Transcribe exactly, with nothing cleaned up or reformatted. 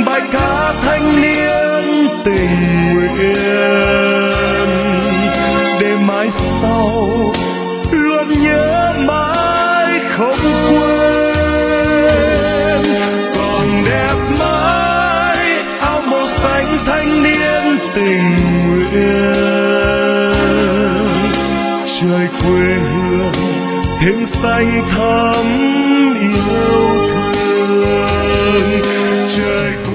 bài ca thanh niên tình nguyện, để mai sau luôn nhớ mãi không quên. Còn đẹp mãi áo màu xanh thanh niên tình nguyện, trời quê hương thêm xanh thắm yêu thương. Trời